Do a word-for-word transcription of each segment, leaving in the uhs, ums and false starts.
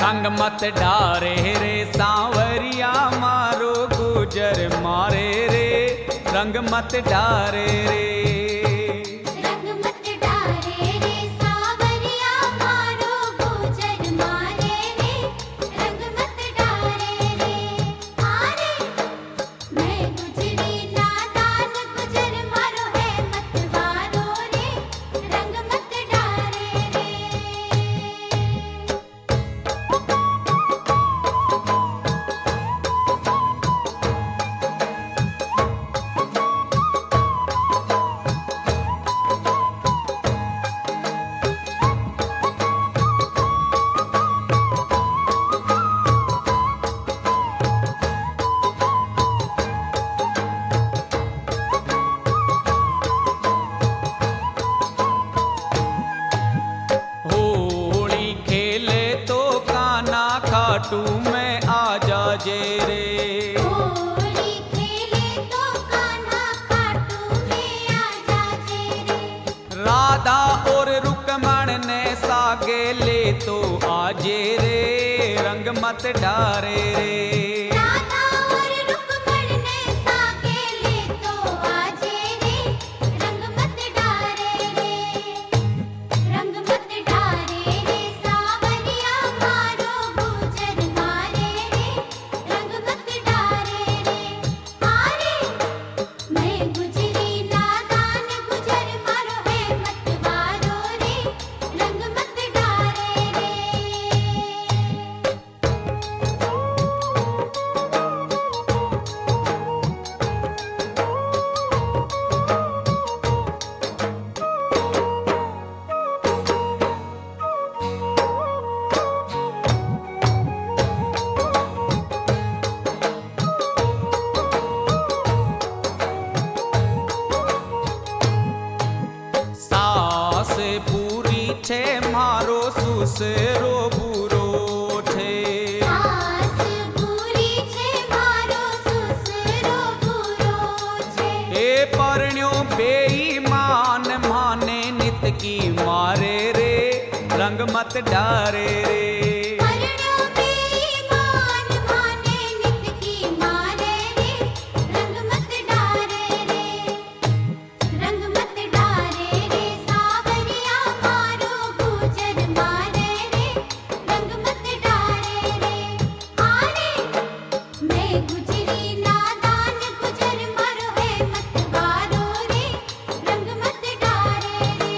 रंग मत डारे रे सांवरिया मारो गुजर मारे रे रंग मत डारे रे रंग मत डारे रे सांवरिया मारो गुजर मारे रे रंग मत डारे रे आरे मैं गुजरी नादान गुजर मारो है मत वारो रे रंग मत डारे रे होली खेले तो काना खाटू में आजा जे रे होली खेले तो कान्हा खाटू में आजा जे रे राधा और रुकमण ने सागे ले तो आजे रे रंग मत डारे रे राधा और रुक्मण ने साके ले तो आजे रे रंग मत डारे रे रंग मत डारे रे सांवरिया मारो गुजर मारे रे रंग मत डारे रे आरे मैं गुजरी नादान गुजर मारो है मत वारो रे रंग मत डारे रे सास पूरी छे मारो सुसरो बुरो छे सास पूरी छे मारो सुसरो बुरो छे ए परण्यो बेईमान माने नित की मारे रे रंग मत डारे रे परण्यो बेईमान माने नित की मारे रे रंग मत डारे रे रंग मत डारे रे सांवरिया मारो गुजर मारे रे रंग मत डारे रे आरे मैं गुजरी नादान गुजर मारो है मत वारो रे रंग मत डारे रे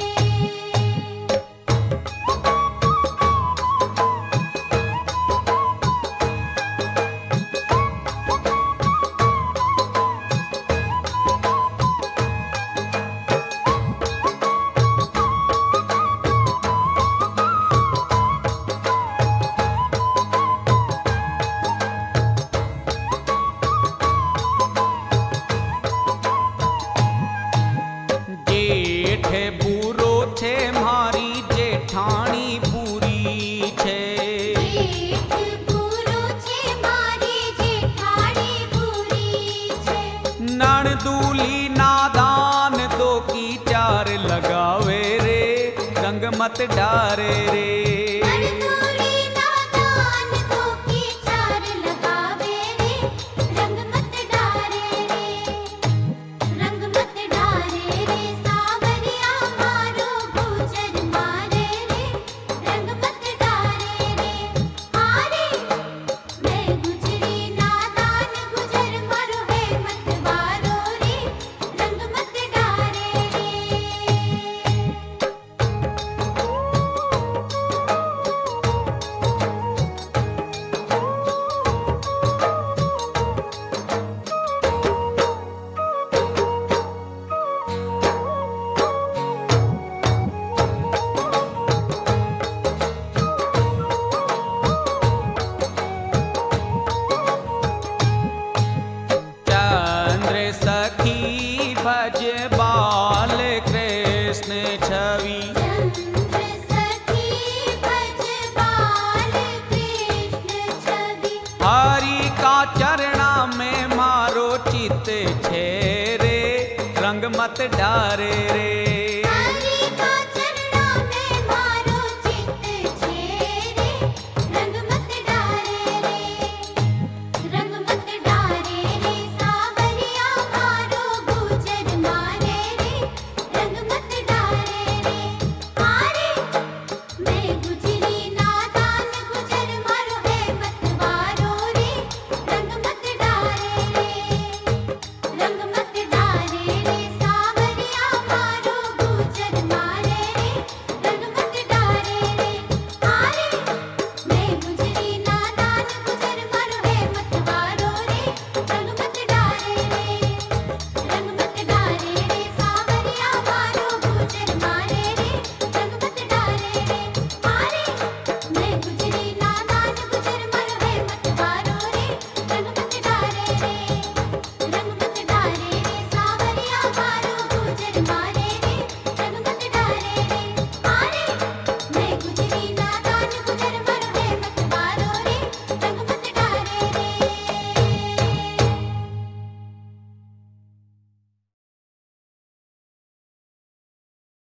जेठ बुरो छे मारी जेठाणी पूरी छे जेठ पूरो छे मारी जेठाणी पूरी छे नणदूली नादान दो की चार लगावे रे रंग मत डारे रे नरदूली नादान दो की चार लगावे रे रंग मत डारे रे रंग मत डारे रे सांवरिया मारो गुजर मारे रे रंग मत डारे रे आरे मैं गुजरी नादान गुजर मारो है मत वारो रे रंग मत डारे रे चंद्र सखी भज बाल कृष्ण छवि चंद्र सखी भज बाल कृष्ण छवि हरि का चरणा में मारो चित छे रे रंग मत डारे रे हरि का चरणा में मारो चित छे रे गुजिया